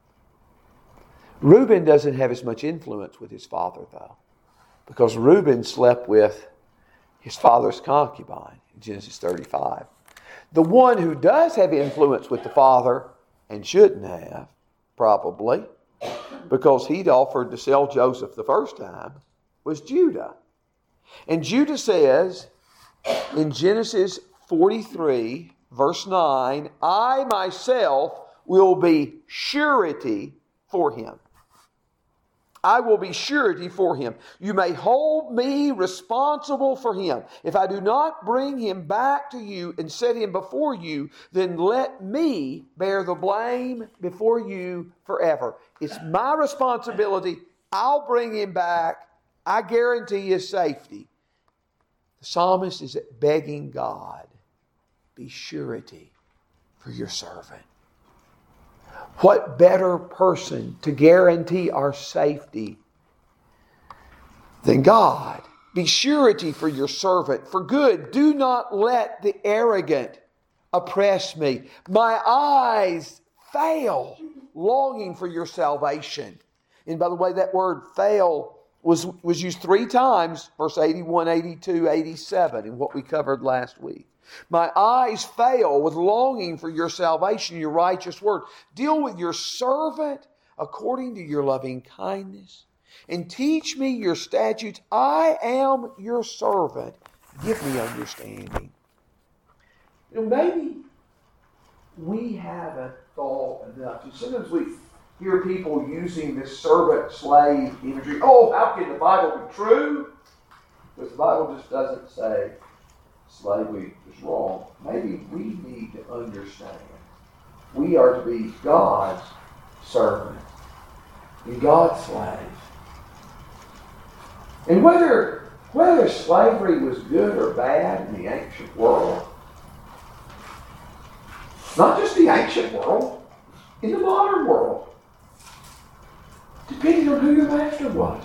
Reuben doesn't have as much influence with his father, though, because Reuben slept with his father's concubine in Genesis 35. The one who does have influence with the father, and shouldn't have, probably, because he'd offered to sell Joseph the first time, was Judah. And Judah says in Genesis 43, verse 9, I myself will be surety for him. I will be surety for him. You may hold me responsible for him. If I do not bring him back to you and set him before you, then let me bear the blame before you forever. It's my responsibility. I'll bring him back. I guarantee his safety. The psalmist is begging God, be surety for your servant. What better person to guarantee our safety than God? Be surety for your servant, for good. Do not let the arrogant oppress me. My eyes fail, longing for your salvation. And by the way, that word fail was used 3 times, verse 81, 82, 87, in what we covered last week. My eyes fail with longing for your salvation, your righteous word. Deal with your servant according to your loving kindness, and teach me your statutes. I am your servant. Give me understanding. Maybe we haven't thought enough. Sometimes we hear people using this servant-slave imagery. Oh, how can the Bible be true? Because the Bible just doesn't say slavery is wrong. Maybe we need to understand we are to be God's servant and God's slave. And whether slavery was good or bad in the ancient world, Not just the ancient world, in the modern world. Depending on who your master was.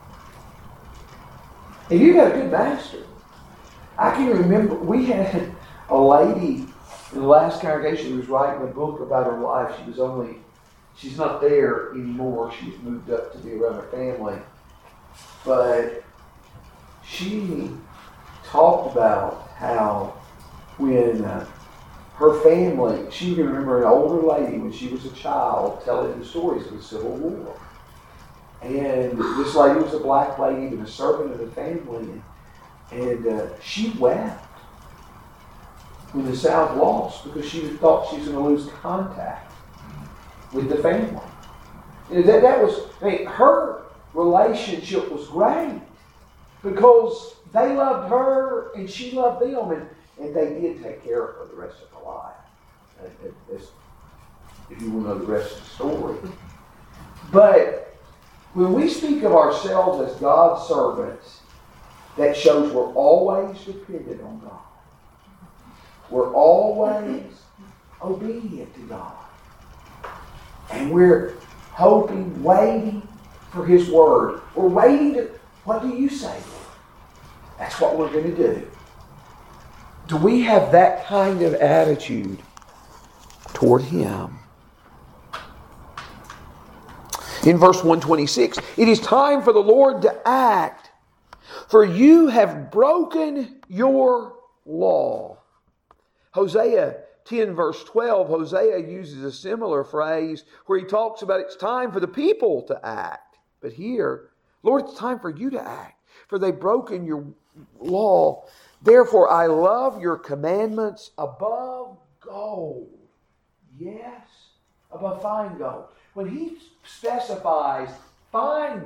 And you got a good master. I can remember we had a lady in the last congregation who was writing a book about her life. She's not there anymore. She's moved up to be around her family. But she talked about how when her family, she can remember an older lady when she was a child telling the stories of the Civil War. And this lady was a black lady and a servant of the family. And she wept when the South lost because she thought she was going to lose contact with the family. And her relationship was great because they loved her and she loved them, and they did take care of her the rest of her life. If you want to know the rest of the story. But when we speak of ourselves as God's servants, that shows we're always dependent on God. We're always obedient to God. And we're hoping, waiting for His Word. We're waiting to, what do you say, Lord? That's what we're going to do. Do we have that kind of attitude toward Him? In verse 126, it is time for the Lord to act, for you have broken your law. Hosea 10 verse 12, Hosea uses a similar phrase where he talks about it's time for the people to act. But here, Lord, it's time for you to act, for they've broken your law. Therefore, I love your commandments above gold. Yes, above fine gold. When he specifies fine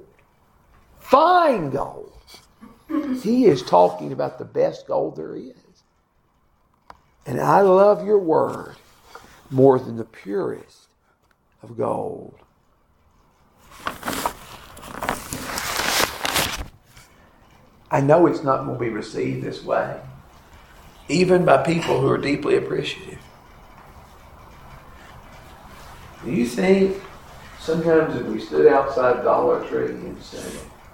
gold, he is talking about the best gold there is. And I love your word more than the purest of gold. I know it's not going to be received this way, even by people who are deeply appreciative. Do you think sometimes if we stood outside Dollar Tree and said,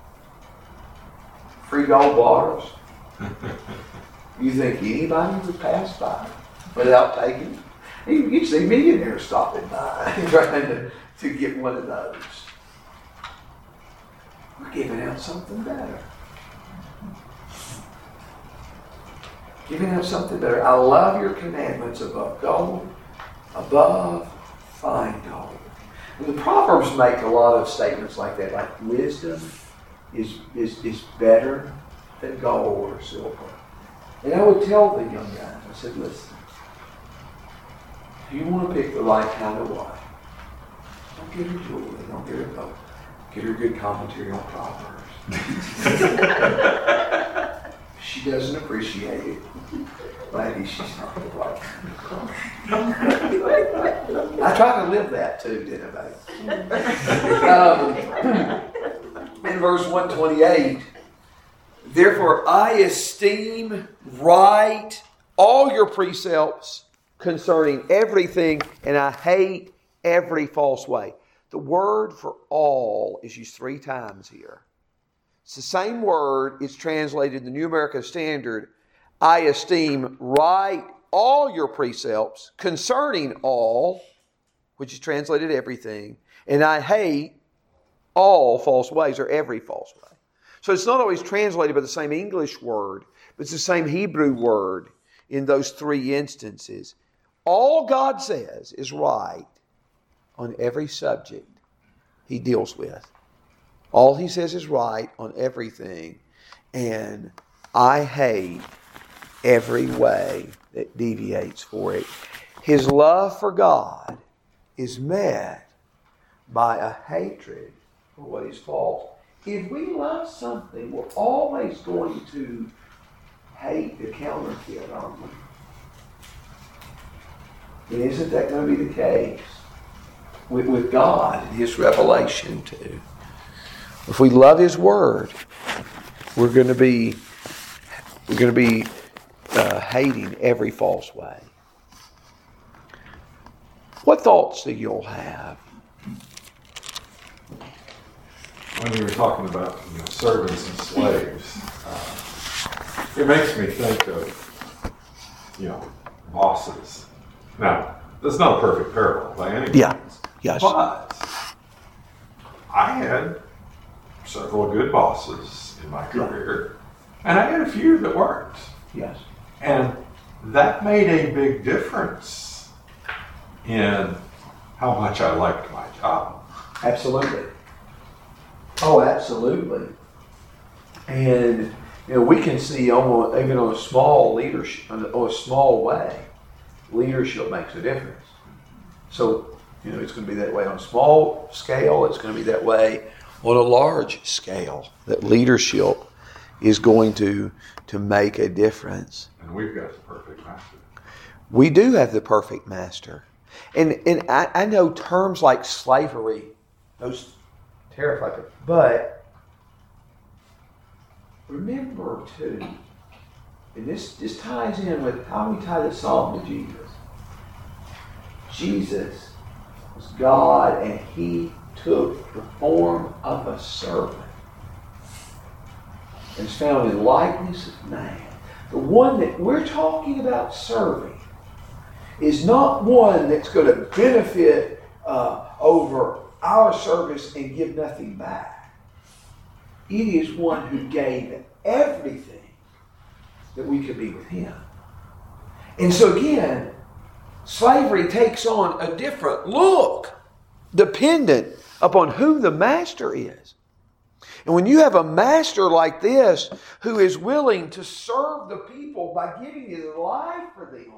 free gold bars, you think anybody would pass by without taking it? You'd see millionaires stopping by trying to get one of those. We're giving out something better. Giving out something better. I love your commandments above gold, above fine gold. And the Proverbs make a lot of statements like that, like wisdom is better than gold or silver. And I would tell the young guys, I said, listen, if you want to pick the right kind of wife, don't get her jewelry, don't get her boat. Get her good commentary on Proverbs. She doesn't appreciate it. Maybe she's not the right kind of wife. I tried to live that too, didn't I? In verse 128, therefore I esteem right all your precepts concerning everything, and I hate every false way. The word for all is used 3 times here. It's the same word. It's translated in the New American Standard. I esteem right all your precepts concerning all, which is translated everything, and I hate all false ways, or every false way. So it's not always translated by the same English word, but it's the same Hebrew word in those 3 instances. All God says is right on every subject He deals with. All He says is right on everything, and I hate every way that deviates for it. His love for God is met by a hatred for what is false. If we love something, we're always going to hate the counterfeit, aren't we? And isn't that going to be the case with God and His revelation too? If we love His Word, we're going to be hating every false way. What thoughts do you all have? When you were talking about servants and slaves, it makes me think of bosses. Now, that's not a perfect parallel by any means. Yeah. Yes. But I had several good bosses in my career, and I had a few that weren't. Yes. And that made a big difference in how much I liked my job. Absolutely. Oh, absolutely. And we can see even on a small leadership, or a small way, leadership makes a difference. So it's going to be that way on a small scale. It's going to be that way on a large scale. That leadership is going to make a difference. And we've got the perfect master. We do have the perfect master. And I know terms like slavery, those terrify people. But remember too, and this ties in with how we tie the psalm to Jesus. Jesus was God, and He took the form of a servant and is found in likeness of man. The one that we're talking about serving is not one that's going to benefit over our service and give nothing back. It is one who gave everything that we could be with Him. And so again, slavery takes on a different look dependent upon who the master is. And when you have a master like this who is willing to serve the people by giving his life for them,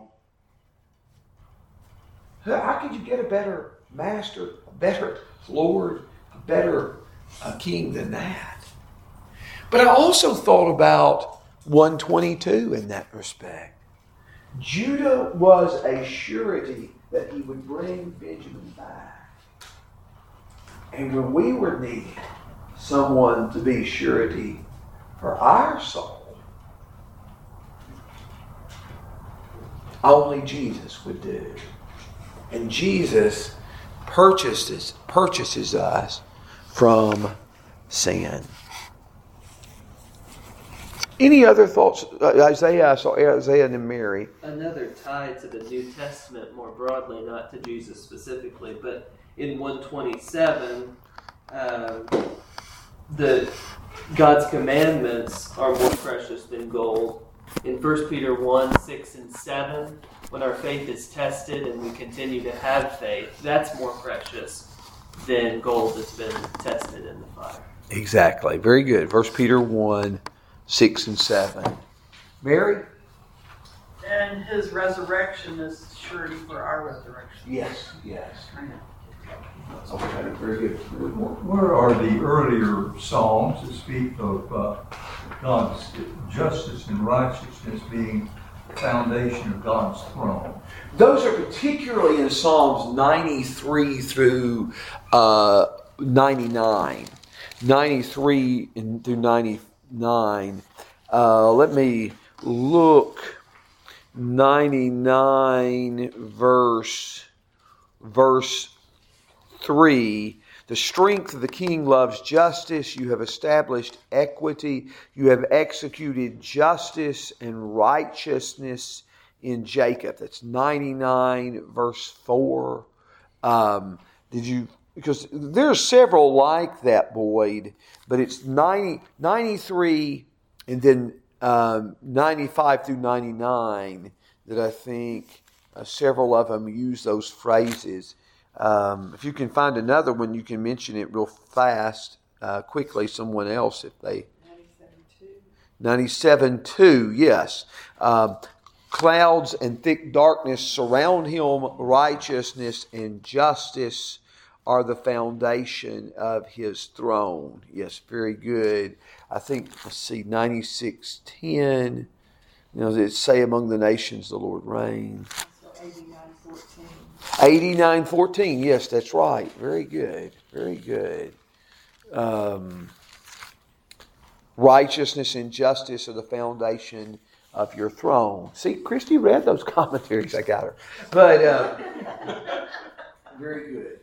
how could you get a better master, a better Lord, a better king than that? But I also thought about 122 in that respect. Judah was a surety that he would bring Benjamin back. And when we were needing someone to be surety for our soul, only Jesus would do. And Jesus purchases us from sin. Any other thoughts? Isaiah and then Mary. Another tie to the New Testament more broadly, not to Jesus specifically, but in 127, God's commandments are more precious than gold. In 1 Peter 1, 6 and 7, when our faith is tested and we continue to have faith, that's more precious than gold that's been tested in the fire. Exactly. Very good. 1 Peter 1, 6 and 7. Mary? And His resurrection is surety for our resurrection. Yes. Okay, very good. Where are the earlier Psalms that speak of God's justice and righteousness being the foundation of God's throne? Those are particularly in Psalms 93 through 99. 93 through 99. Let me look. 99 verse 3. The strength of the king loves justice. You have established equity. You have executed justice and righteousness in Jacob. That's 99 verse 4. Because there's several like that, Boyd, but it's 93 and then 95 through 99 that I think several of them use those phrases. If you can find another one, you can mention it real fast, quickly, someone else if they... 97:2, yes. Clouds and thick darkness surround him. Righteousness and justice are the foundation of his throne. Yes, very good. I think, 96:10. It say among the nations the Lord reigns. 89:14. Yes, that's right. Very good. Very good. Righteousness and justice are the foundation of your throne. See, Christy read those commentaries. I got her. But Very good.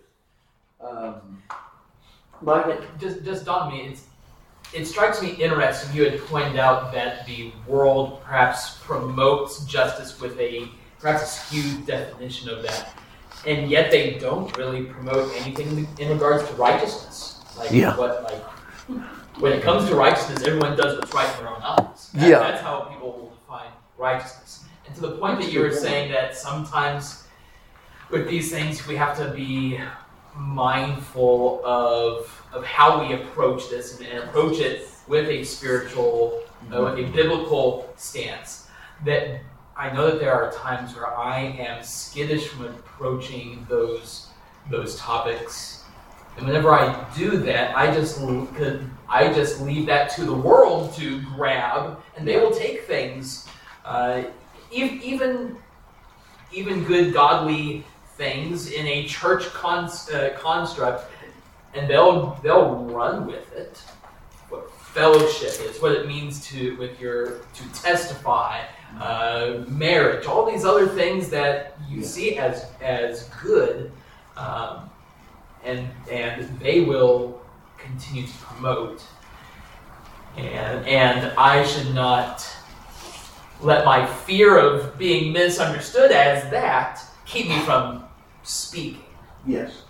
Michael? Just dawned me, it strikes me interesting. You had pointed out that the world perhaps promotes justice with perhaps a skewed definition of that, and yet they don't really promote anything in regards to righteousness. When it comes to righteousness, everyone does what's right in their own eyes. That's how people will define righteousness. And to the point that you were saying that sometimes with these things we have to be mindful of how we approach this and approach it with a spiritual, with a biblical stance. That I know that there are times where I am skittish when approaching those topics, and whenever I do that, I just leave that to the world to grab, and they will take things, even good godly things in a church construct, and they'll run with it. What fellowship is, what it means to testify, marriage, all these other things that you see as good, and they will continue to promote. And I should not let my fear of being misunderstood as that keep me from speaking. Yes.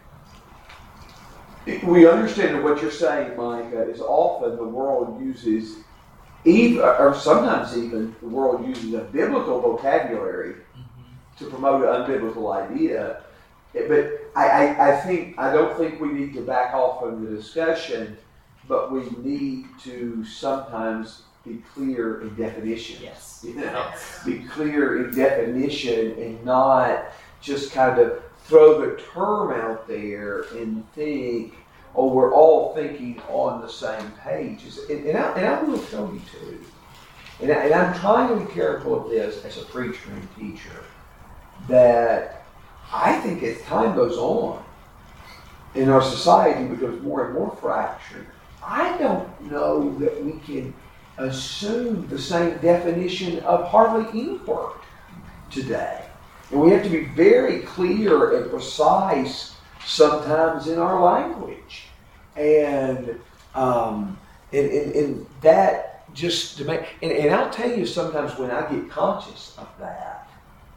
We understand that what you're saying, Mike, is often the world uses, sometimes even the world uses a biblical vocabulary to promote an unbiblical idea. But I don't think we need to back off from the discussion, but we need to sometimes be clear in definition. Yes. Be clear in definition and not just kind of throw the term out there and think, oh, we're all thinking on the same page. And I will tell you too, and I'm trying to be careful of this as a preacher and teacher, that I think as time goes on and our society becomes more and more fractured, I don't know that we can assume the same definition of hardly any word today. And we have to be very clear and precise sometimes in our language. And that just to make, and I'll tell you sometimes when I get conscious of that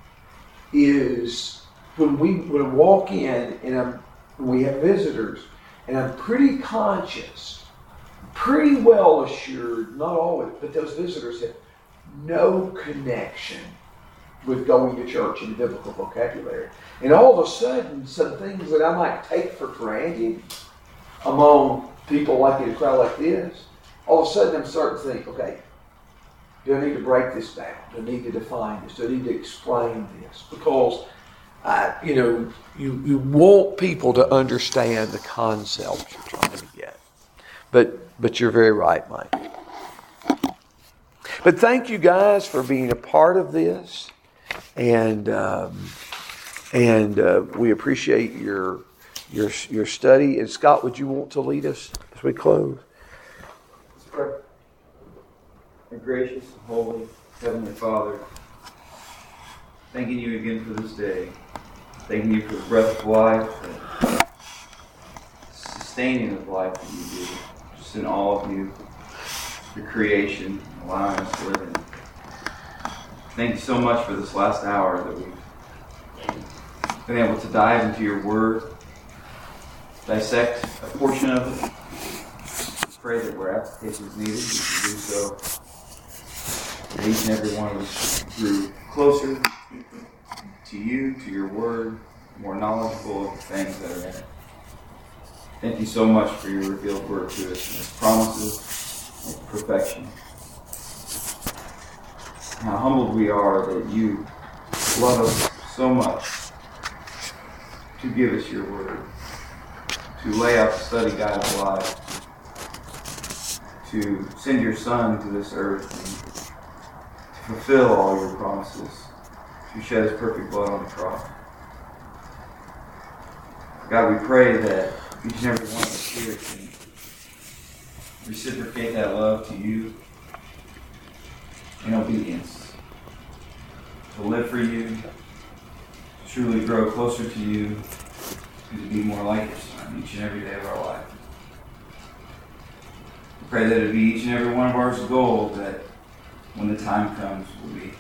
is when we walk in and we have visitors, and I'm pretty conscious, pretty well assured, not always, but those visitors have no connection with going to church in biblical vocabulary. And all of a sudden, some things that I might take for granted among people like in a crowd like this, all of a sudden I'm starting to think, okay, do I need to break this down? Do I need to define this? Do I need to explain this? Because you want people to understand the concept you're trying to get. But you're very right, Mike. But thank you guys for being a part of this, and we appreciate your study. And Scott, would you want to lead us as we close? Let's pray. Our gracious and holy Heavenly Father, thanking you again for this day. Thanking you for the breath of life, and sustaining of life that you do. Just in awe of you, your creation, allowing us to live in. Thank you so much for this last hour that we've been able to dive into your word, dissect a portion of it. Pray that where application is needed, we can do so. That each and every one of us grew closer to you, to your word, more knowledgeable of the things that are in it. Thank you so much for your revealed word to us and its promises of perfection. How humbled we are that you love us so much to give us your word, to lay out the study guide of life, to send your Son to this earth and to fulfill all your promises, to shed his perfect blood on the cross. God, we pray that each and every one of us here can reciprocate that love to you in obedience, to live for you, to truly grow closer to you, is to be more like your Son each and every day of our life. We pray that it be each and every one of ours goal that when the time comes, we'll be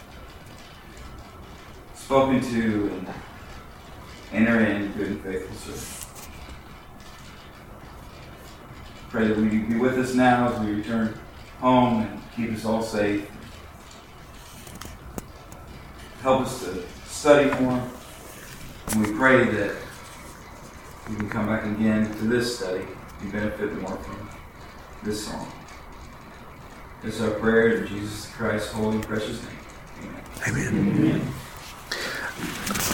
spoken to and enter in good and faithful service. Pray that we be with us now as we return home and keep us all safe. Help us to study more. And we pray that we can come back again to this study and benefit more from this song. This is our prayer in Jesus Christ's holy and precious name. Amen. Amen. Amen.